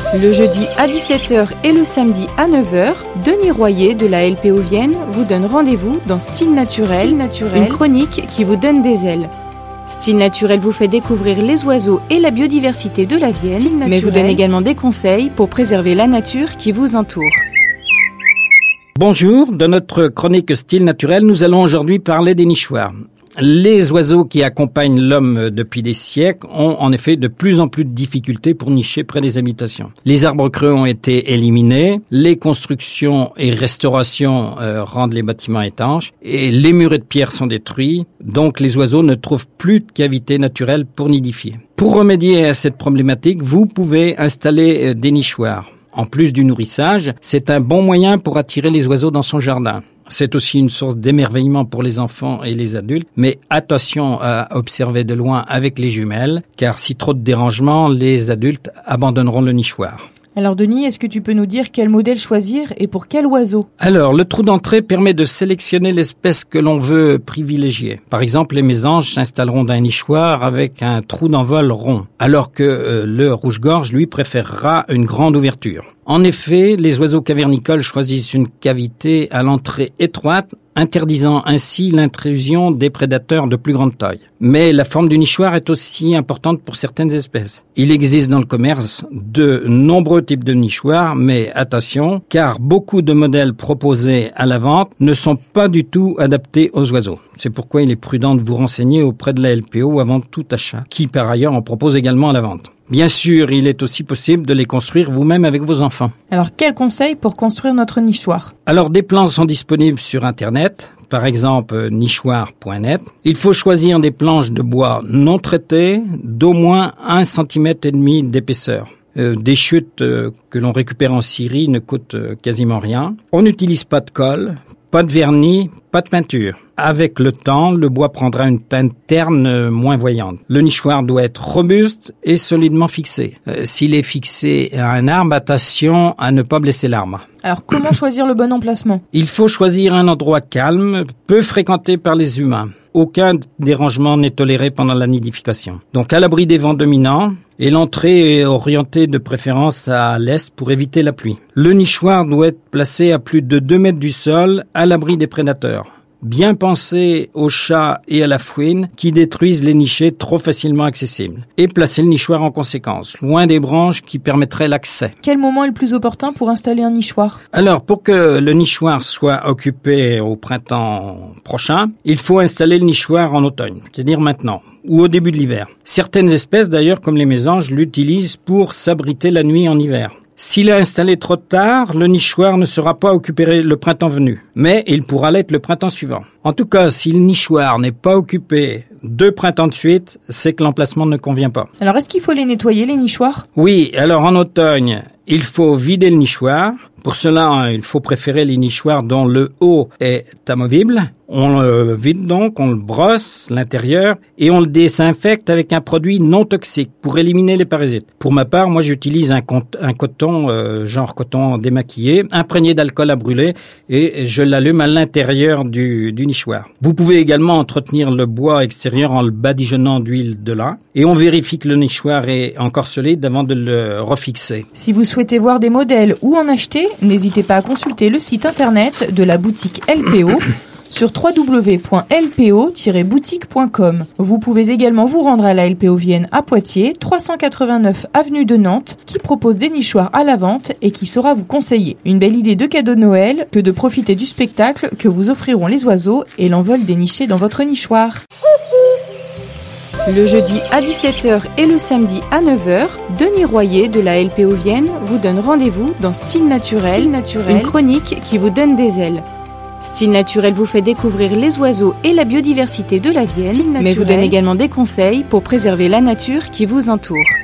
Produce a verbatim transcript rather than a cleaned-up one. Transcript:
Le jeudi à dix-sept heures et le samedi à neuf heures, Denis Royer de la L P O Vienne vous donne rendez-vous dans Style Naturel, Style Naturel, une chronique qui vous donne des ailes. Style Naturel vous fait découvrir les oiseaux et la biodiversité de la Vienne, mais vous donne également des conseils pour préserver la nature qui vous entoure. Bonjour, dans notre chronique Style Naturel, nous allons aujourd'hui parler des nichoirs. Les oiseaux qui accompagnent l'homme depuis des siècles ont en effet de plus en plus de difficultés pour nicher près des habitations. Les arbres creux ont été éliminés, les constructions et restaurations euh, rendent les bâtiments étanches et les murets de pierre sont détruits, donc les oiseaux ne trouvent plus de cavité naturelle pour nidifier. Pour remédier à cette problématique, vous pouvez installer euh, des nichoirs. En plus du nourrissage, c'est un bon moyen pour attirer les oiseaux dans son jardin. C'est aussi une source d'émerveillement pour les enfants et les adultes, mais attention à observer de loin avec les jumelles, car si trop de dérangement, les adultes abandonneront le nichoir. Alors Denis, est-ce que tu peux nous dire quel modèle choisir et pour quel oiseau ? Alors, le trou d'entrée permet de sélectionner l'espèce que l'on veut privilégier. Par exemple, les mésanges s'installeront dans un nichoir avec un trou d'envol rond, alors que euh, le rouge-gorge, lui, préférera une grande ouverture. En effet, les oiseaux cavernicoles choisissent une cavité à l'entrée étroite, interdisant ainsi l'intrusion des prédateurs de plus grande taille. Mais la forme du nichoir est aussi importante pour certaines espèces. Il existe dans le commerce de nombreux types de nichoirs, mais attention, car beaucoup de modèles proposés à la vente ne sont pas du tout adaptés aux oiseaux. C'est pourquoi il est prudent de vous renseigner auprès de la L P O avant tout achat, qui par ailleurs en propose également à la vente. Bien sûr, il est aussi possible de les construire vous-même avec vos enfants. Alors, quels conseils pour construire notre nichoir ? Alors, des plans sont disponibles sur Internet, par exemple nichoir point net. Il faut choisir des planches de bois non traitées d'au moins un centimètre et demi d'épaisseur. Euh, des chutes euh, que l'on récupère en scierie ne coûtent euh, quasiment rien. On n'utilise pas de colle, pas de vernis, pas de peinture. Avec le temps, le bois prendra une teinte terne moins voyante. Le nichoir doit être robuste et solidement fixé. Euh, s'il est fixé à un arbre, attention à ne pas blesser l'arbre. Alors, comment choisir le bon emplacement ? Il faut choisir un endroit calme, peu fréquenté par les humains. Aucun dérangement n'est toléré pendant la nidification. Donc, à l'abri des vents dominants, et l'entrée est orientée de préférence à l'est pour éviter la pluie. Le nichoir doit être placé à plus de deux mètres du sol, à l'abri des prédateurs. Bien penser aux chats et à la fouine qui détruisent les nichés trop facilement accessibles. Et placer le nichoir en conséquence, loin des branches qui permettraient l'accès. Quel moment est le plus opportun pour installer un nichoir ? Alors, pour que le nichoir soit occupé au printemps prochain, il faut installer le nichoir en automne, c'est-à-dire maintenant, ou au début de l'hiver. Certaines espèces, d'ailleurs, comme les mésanges, l'utilisent pour s'abriter la nuit en hiver. S'il est installé trop tard, le nichoir ne sera pas occupé le printemps venu, mais il pourra l'être le printemps suivant. En tout cas, si le nichoir n'est pas occupé deux printemps de suite, c'est que l'emplacement ne convient pas. Alors, est-ce qu'il faut les nettoyer, les nichoirs ? Oui, alors en automne, il faut vider le nichoir. Pour cela, il faut préférer les nichoirs dont le haut est amovible. On le vide donc, on le brosse l'intérieur et on le désinfecte avec un produit non toxique pour éliminer les parasites. Pour ma part, moi j'utilise un, cont- un coton, euh, genre coton démaquillé, imprégné d'alcool à brûler et je l'allume à l'intérieur du, du nichoir. Vous pouvez également entretenir le bois extérieur en le badigeonnant d'huile de lin et on vérifie que le nichoir est encore solide avant de le refixer. Si vous souhaitez voir des modèles ou en acheter, n'hésitez pas à consulter le site internet de la boutique L P O sur w w w point l p o tiret boutique point com. Vous pouvez également vous rendre à la L P O Vienne à Poitiers, trois cent quatre-vingt-neuf avenue de Nantes, qui propose des nichoirs à la vente et qui saura vous conseiller. Une belle idée de cadeau de Noël que de profiter du spectacle que vous offriront les oiseaux et l'envol des nichés dans votre nichoir. Le jeudi à dix-sept heures et le samedi à neuf heures, Denis Royer de la L P O Vienne vous donne rendez-vous dans Style Naturel, Style Naturel, une chronique qui vous donne des ailes. Style Naturel vous fait découvrir les oiseaux et la biodiversité de la Vienne, mais vous donne également des conseils pour préserver la nature qui vous entoure.